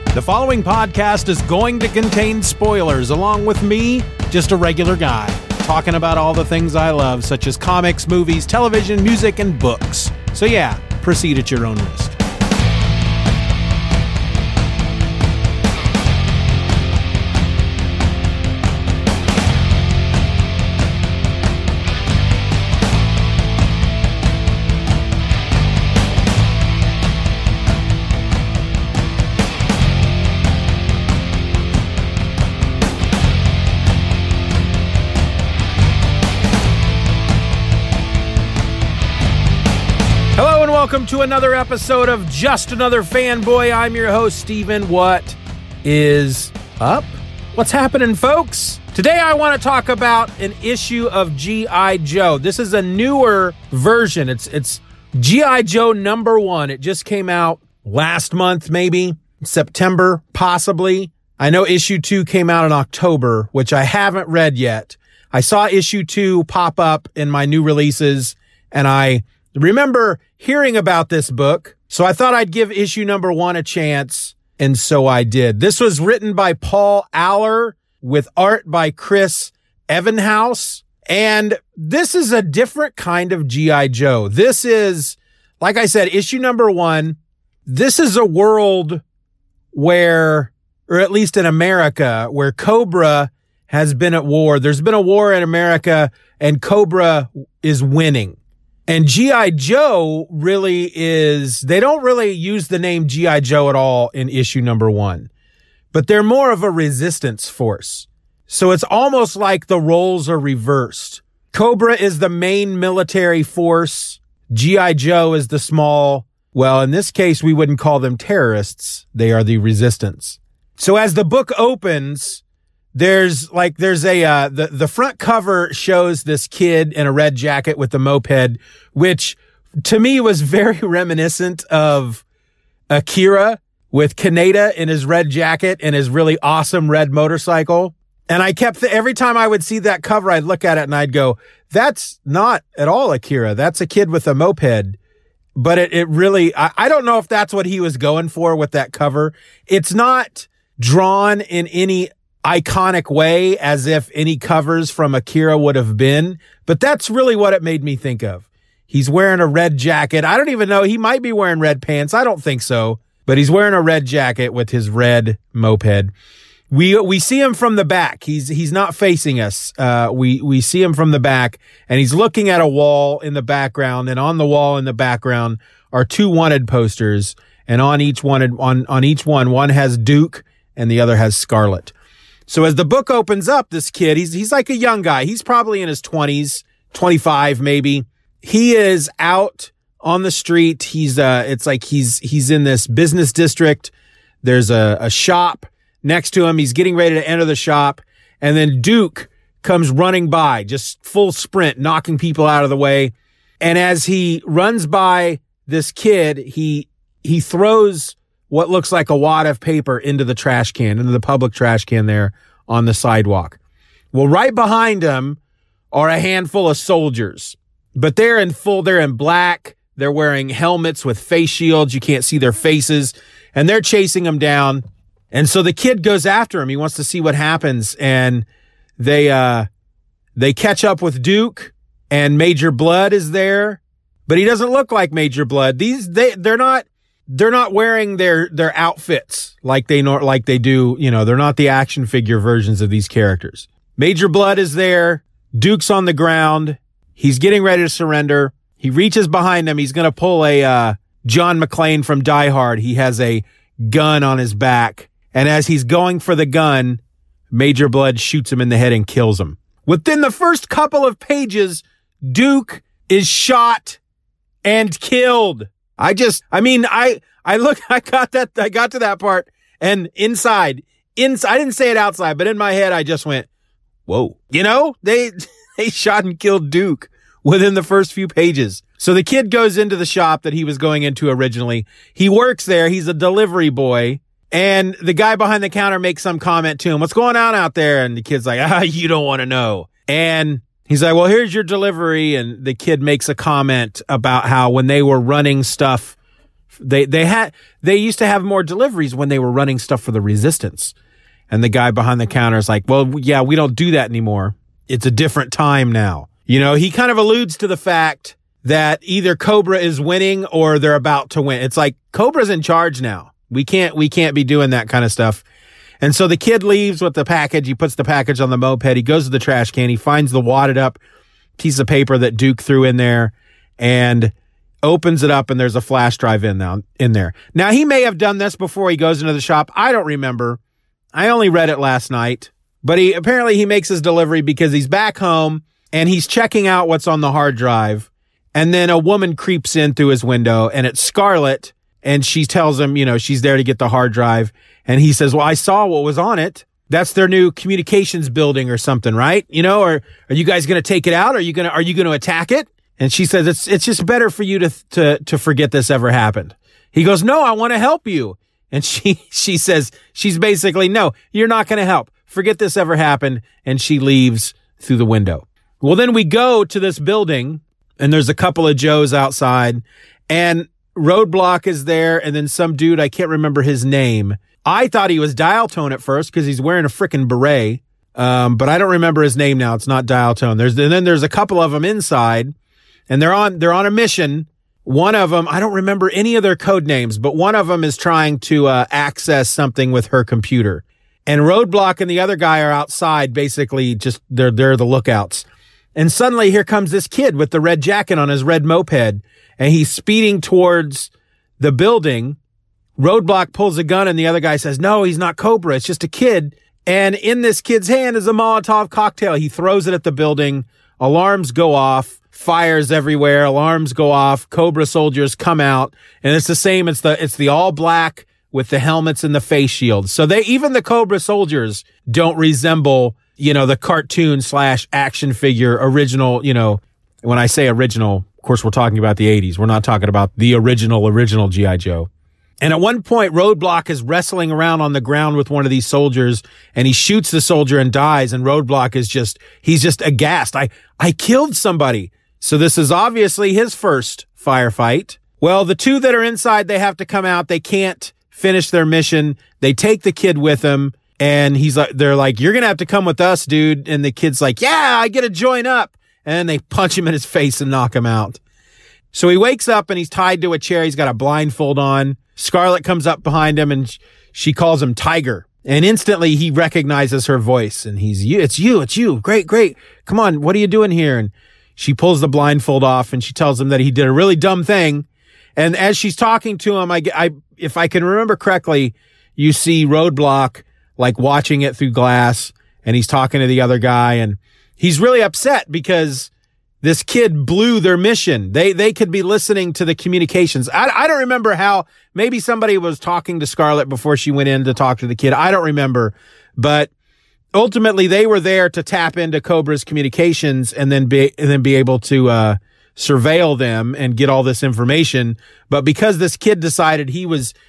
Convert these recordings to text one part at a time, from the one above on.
The following podcast is going to contain spoilers, along with me, just a regular guy, talking about all the things I love, such as comics, movies, television, music, and books. So yeah, proceed at your own risk. Welcome to another episode of Just Another Fanboy. I'm your host, Steven. What is up? What's happening, folks? Today I want to talk about an issue of G.I. Joe. This is a newer version. It's G.I. Joe #1. It just came out last month, maybe September, possibly. I know issue 2 came out in October, which I haven't read yet. I saw issue 2 pop up in my new releases, and I remember hearing about this book, so I thought I'd give issue #1 a chance, and so I did. This was written by Paul Allor with art by Chris Evenhouse, and this is a different kind of G.I. Joe. This is, like I said, issue #1. This is a world where, or at least in America, where Cobra has been at war. There's been a war in America, and Cobra is winning. And G.I. Joe really is, they don't really use the name G.I. Joe at all in issue #1, but they're more of a resistance force. So it's almost like the roles are reversed. Cobra is the main military force. G.I. Joe is the small, well, in this case, we wouldn't call them terrorists. They are the resistance. So as the book opens, there's the front cover shows this kid in a red jacket with the moped, which to me was very reminiscent of Akira with Kaneda in his red jacket and his really awesome red motorcycle. And I kept, every time I would see that cover, I'd look at it and I'd go, that's not at all Akira. That's a kid with a moped. But it really, I don't know if that's what he was going for with that cover. It's not drawn in any iconic way as if any covers from Akira would have been, but that's really what it made me think of. He's wearing a red jacket. I don't even know. He might be wearing red pants. I don't think so, but he's wearing a red jacket with his red moped. We see him from the back. He's not facing us. We see him from the back, and he's looking at a wall in the background, and on the wall in the background are 2 wanted posters, and on each one has Duke and the other has Scarlet. So as the book opens up, this kid, he's like a young guy. He's probably in his 20s, 25 maybe. He is out on the street. It's like he's in this business district. There's a shop next to him. He's getting ready to enter the shop. And then Duke comes running by, just full sprint, knocking people out of the way. And as he runs by this kid, he throws what looks like a wad of paper into the trash can, into the public trash can there on the sidewalk. Well, right behind him are a handful of soldiers, but they're in black. They're wearing helmets with face shields. You can't see their faces, and they're chasing him down. And so the kid goes after him. He wants to see what happens. And they catch up with Duke, and Major Blood is there, but he doesn't look like Major Blood. They're not wearing their outfits like they do. You know, they're not the action figure versions of these characters. Major Blood is there. Duke's on the ground. He's getting ready to surrender. He reaches behind him. He's going to pull a John McClane from Die Hard. He has a gun on his back. And as he's going for the gun, Major Blood shoots him in the head and kills him. Within the first couple of pages, Duke is shot and killed. I got to that part, and inside, I didn't say it outside, but in my head, I just went, whoa. You know, they shot and killed Duke within the first few pages. So the kid goes into the shop that he was going into originally. He works there. He's a delivery boy. And the guy behind the counter makes some comment to him. What's going on out there? And the kid's like, you don't want to know. And he's like, well, here's your delivery. And the kid makes a comment about how when they were running stuff they used to have more deliveries when they were running stuff for the Resistance. And the guy behind the counter is like, well, yeah, we don't do that anymore. It's a different time now. He kind of alludes to the fact that either Cobra is winning or they're about to win. It's like Cobra's in charge now. We can't be doing that kind of stuff. And so the kid leaves with the package. He puts the package on the moped. He goes to the trash can. He finds the wadded up piece of paper that Duke threw in there and opens it up, and there's a flash drive in there. Now, he may have done this before he goes into the shop. I don't remember. I only read it last night, but he makes his delivery because he's back home and he's checking out what's on the hard drive. And then a woman creeps in through his window, and it's Scarlett, and she tells him, she's there to get the hard drive. And he says, well, I saw what was on it. That's their new communications building or something, right? Or are you guys going to take it out? Are you going to attack it? And she says, it's just better for you to forget this ever happened. He goes, no, I want to help you. And she says, she's basically, no, you're not going to help. Forget this ever happened. And she leaves through the window. Well, then we go to this building, and there's a couple of Joes outside, and Roadblock is there, and then some dude, I can't remember his name. I thought he was Dial Tone at first because he's wearing a freaking beret. But I don't remember his name now. It's not Dial Tone. Then there's a couple of them inside, and they're on a mission. One of them, I don't remember any of their code names, but one of them is trying to access something with her computer. And Roadblock and the other guy are outside, basically just they're the lookouts. And suddenly here comes this kid with the red jacket on his red moped, and he's speeding towards the building. Roadblock pulls a gun, and the other guy says, no, he's not Cobra. It's just a kid. And in this kid's hand is a Molotov cocktail. He throws it at the building. Alarms go off. Fires everywhere. Alarms go off. Cobra soldiers come out. And it's the same. It's the all black with the helmets and the face shields. So even the Cobra soldiers don't resemble, the cartoon / action figure original, when I say original, of course, we're talking about the 80s. We're not talking about the original G.I. Joe. And at one point, Roadblock is wrestling around on the ground with one of these soldiers, and he shoots the soldier and dies. And Roadblock he's just aghast. I killed somebody. So this is obviously his first firefight. Well, the two that are inside, they have to come out. They can't finish their mission. They take the kid with them, and they're like, you're going to have to come with us, dude. And the kid's like, yeah, I get to join up. And they punch him in his face and knock him out. So he wakes up and he's tied to a chair. He's got a blindfold on. Scarlett comes up behind him and she calls him Tiger. And instantly he recognizes her voice, and it's you. Great. Come on. What are you doing here? And she pulls the blindfold off and she tells him that he did a really dumb thing. And as she's talking to him, if I can remember correctly, you see Roadblock like watching it through glass, and he's talking to the other guy, and he's really upset because this kid blew their mission. They could be listening to the communications. I don't remember how. Maybe somebody was talking to Scarlett before she went in to talk to the kid. I don't remember. But ultimately, they were there to tap into Cobra's communications and then be able to surveil them and get all this information. But because this kid decided he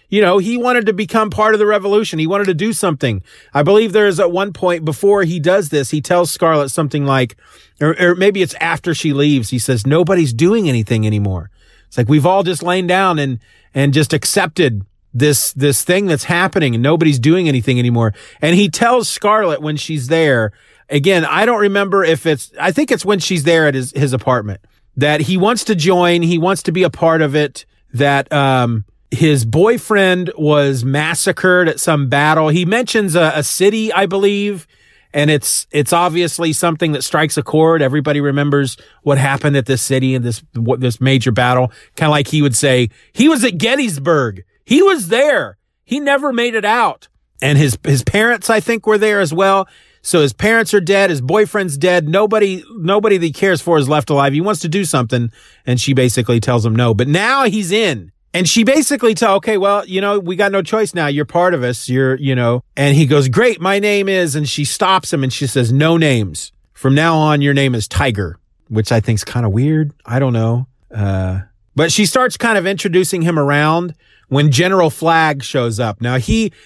wanted to become part of the revolution. He wanted to do something. I believe there is at one point before he does this, he tells Scarlett something like, or maybe it's after she leaves. He says, nobody's doing anything anymore. It's like, we've all just lain down and just accepted this thing that's happening, and nobody's doing anything anymore. And he tells Scarlett when she's there, again, I don't remember I think it's when she's there at his apartment, that he wants to join. He wants to be a part of it, that, his boyfriend was massacred at some battle. He mentions a city, I believe, and it's obviously something that strikes a chord. Everybody remembers what happened at this city and this major battle. Kind of like he would say, he was at Gettysburg. He was there. He never made it out. And his parents, I think, were there as well. So his parents are dead. His boyfriend's dead. Nobody that he cares for is left alive. He wants to do something, and she basically tells him no. But now he's in. And she basically okay, well, we got no choice now. You're part of us. And he goes, great, my name is, and she stops him and she says, no names. From now on, your name is Tiger, which I think is kind of weird. I don't know. But she starts kind of introducing him around when General Flagg shows up. Now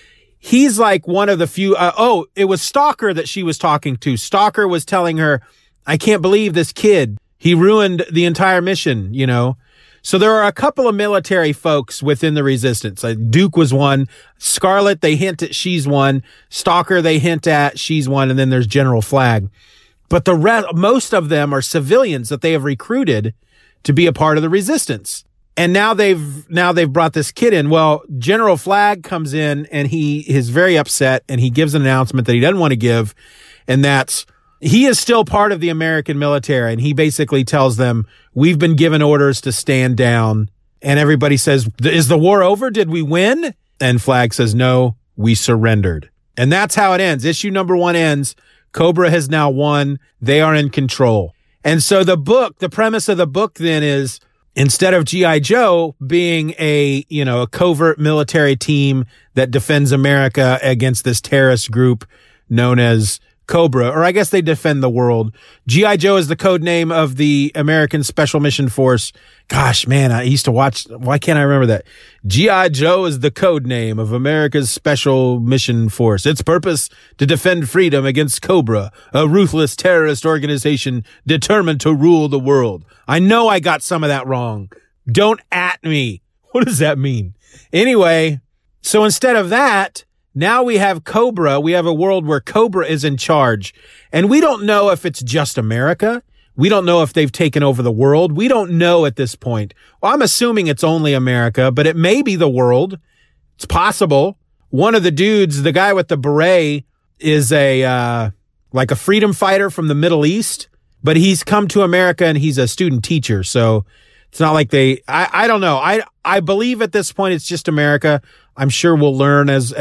he's like one of the few, it was Stalker that she was talking to. Stalker was telling her, I can't believe this kid. He ruined the entire mission, So there are a couple of military folks within the resistance. Duke was one. Scarlet, they hint at she's one. Stalker, they hint at she's one. And then there's General Flagg. But most of them are civilians that they have recruited to be a part of the resistance. And now they've brought this kid in. Well, General Flagg comes in and he is very upset, and he gives an announcement that he doesn't want to give. And that's, he is still part of the American military. And he basically tells them, we've been given orders to stand down. And everybody says, is the war over? Did we win? And Flagg says, no, we surrendered. And that's how it ends. Issue number 1 ends. Cobra has now won. They are in control. And so the premise of the book then is, instead of G.I. Joe being a covert military team that defends America against this terrorist group known as Cobra, or I guess they defend the world. G.I. Joe is the code name of the American Special Mission Force. Gosh, man, I used to watch. Why can't I remember that? G.I. Joe is the code name of America's Special Mission Force. Its purpose to defend freedom against Cobra, a ruthless terrorist organization determined to rule the world. I know I got some of that wrong. Don't at me. What does that mean? Anyway, so instead of that, now we have Cobra. We have a world where Cobra is in charge. And we don't know if it's just America. We don't know if they've taken over the world. We don't know at this point. Well, I'm assuming it's only America, but it may be the world. It's possible. One of the dudes, the guy with the beret, is like a freedom fighter from the Middle East, but he's come to America and he's a student teacher. So it's not like I don't know. I believe at this point it's just America. I'm sure we'll learn as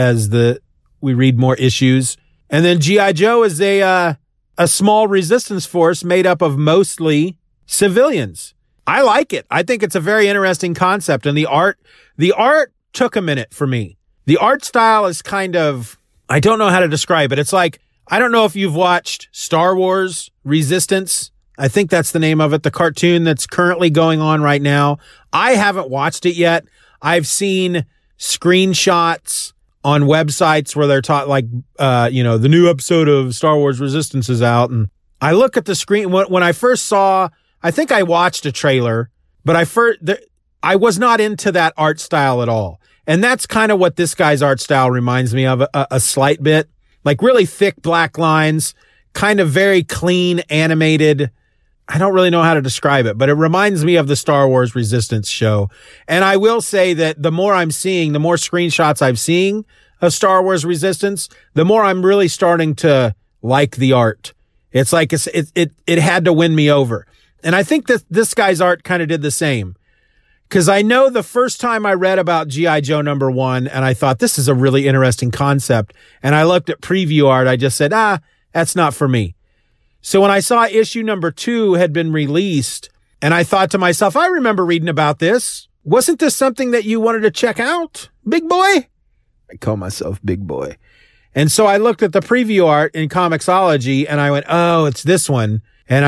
we read more issues. And then G.I. Joe is a small resistance force made up of mostly civilians. I like it. I think it's a very interesting concept. And the art took a minute for me. The art style is kind of, I don't know how to describe it. It's like, I don't know if you've watched Star Wars Resistance. I think that's the name of it, the cartoon that's currently going on right now. I haven't watched it yet. I've seen screenshots on websites where they're taught the new episode of Star Wars Resistance is out. And I look at the screen when I first saw, I think I watched a trailer, but I was not into that art style at all. And that's kind of what this guy's art style reminds me of a slight bit, like really thick black lines, kind of very clean animated. I don't really know how to describe it, but it reminds me of the Star Wars Resistance show. And I will say that the more I'm seeing, the more screenshots I'm seeing of Star Wars Resistance, the more I'm really starting to like the art. It's like it had to win me over. And I think that this guy's art kind of did the same. Because I know the first time I read about G.I. Joe number 1, and I thought this is a really interesting concept, and I looked at preview art, I just said, that's not for me. So when I saw issue number 2 had been released, and I thought to myself, I remember reading about this. Wasn't this something that you wanted to check out, big boy? I call myself big boy. And so I looked at the preview art in Comixology, and I went, oh, it's this one. And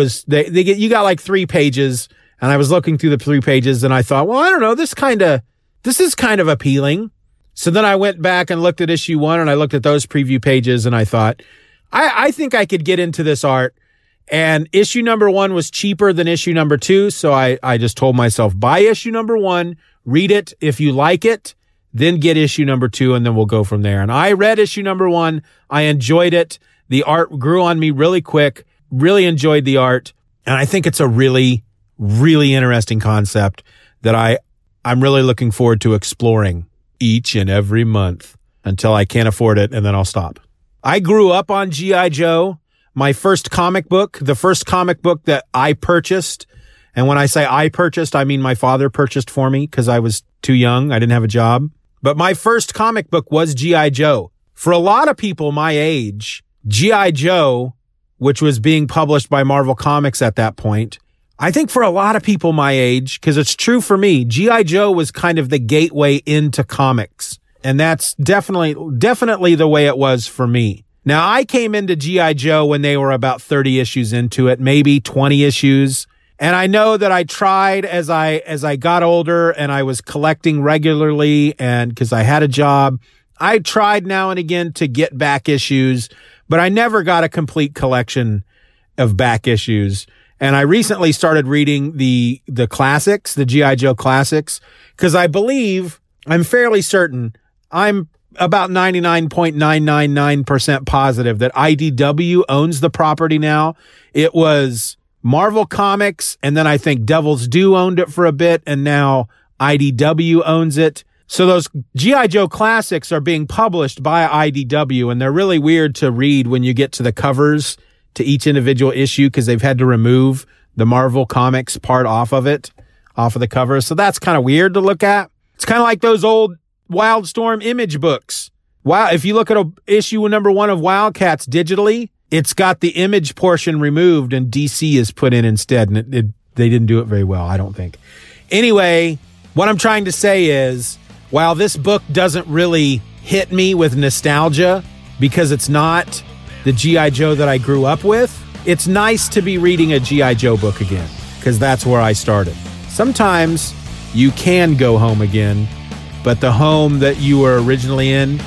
you got like 3 pages, and I was looking through the 3 pages, and I thought, well, I don't know, this is kind of appealing. So then I went back and looked at issue 1, and I looked at those preview pages, and I thought, I think I could get into this art. And issue number 1 was cheaper than issue number 2. So I just told myself, buy issue number 1, read it. If you like it, then get issue number 2, and then we'll go from there. And I read issue number 1. I enjoyed it. The art grew on me really quick. Really enjoyed the art. And I think it's a really, really interesting concept that I'm really looking forward to exploring each and every month until I can't afford it, and then I'll stop. I grew up on G.I. Joe. My first comic book, the first comic book that I purchased, and when I say I purchased, I mean my father purchased for me because I was too young. I didn't have a job. But my first comic book was G.I. Joe. For a lot of people my age, G.I. Joe, which was being published by Marvel Comics at that point, I think for a lot of people my age, because it's true for me, G.I. Joe was kind of the gateway into comics. And that's definitely the way it was for me. Now, I came into G.I. Joe when they were about 30 issues into it, maybe 20 issues. And I know that I tried as I got older and I was collecting regularly, and because I had a job, I tried now and again to get back issues, but I never got a complete collection of back issues. And I recently started reading the classics, the G.I. Joe classics, because I'm fairly certain, I'm about 99.999% positive that IDW owns the property now. It was Marvel Comics, and then I think Devil's Due owned it for a bit, and now IDW owns it. So those G.I. Joe classics are being published by IDW, and they're really weird to read when you get to the covers to each individual issue because they've had to remove the Marvel Comics part off of the cover. So that's kind of weird to look at. It's kind of like those old Wildstorm Image books. Wow, if you look at issue number 1 of Wildcats digitally, it's got the image portion removed and DC is put in instead, and they didn't do it very well, I don't think. Anyway, what I'm trying to say is, while this book doesn't really hit me with nostalgia because it's not the G.I. Joe that I grew up with, it's nice to be reading a G.I. Joe book again because that's where I started. Sometimes you can go home again, but the home that you were originally in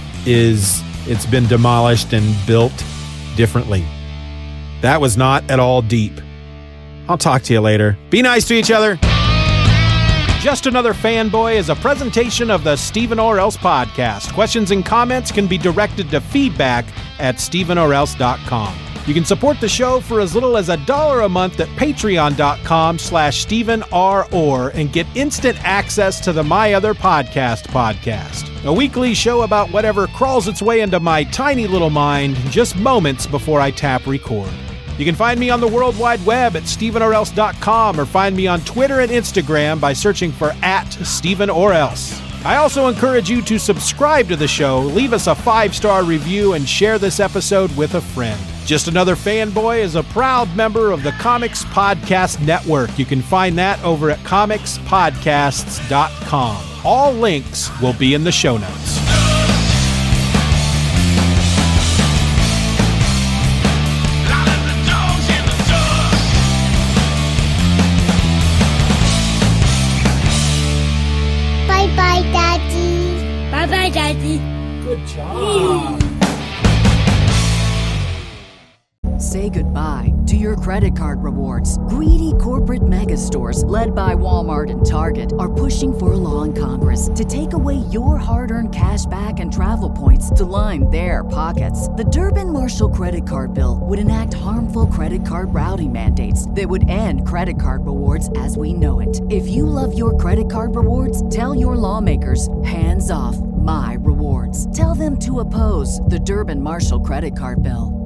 it's been demolished and built differently. That was not at all deep. I'll talk to you later. Be nice to each other. Just Another Fanboy is a presentation of the Stephen or Else podcast. Questions and comments can be directed to feedback@stephenorelse.com. You can support the show for as little as $1 a month at patreon.com/StephenROr and get instant access to the My Other podcast, a weekly show about whatever crawls its way into my tiny little mind just moments before I tap record. You can find me on the World Wide Web at StephenOrElse.com or find me on Twitter and Instagram by searching for @StephenOrElse. I also encourage you to subscribe to the show, leave us a 5-star review, and share this episode with a friend. Just Another Fanboy is a proud member of the Comics Podcast Network. You can find that over at comicspodcasts.com. All links will be in the show notes. Bye-bye, Daddy. Bye-bye, Daddy. Good job. Say goodbye to your credit card rewards. Greedy corporate mega stores, led by Walmart and Target, are pushing for a law in Congress to take away your hard-earned cash back and travel points to line their pockets. The Durbin-Marshall credit card bill would enact harmful credit card routing mandates that would end credit card rewards as we know it. If you love your credit card rewards, tell your lawmakers, hands off my rewards. Tell them to oppose the Durbin-Marshall credit card bill.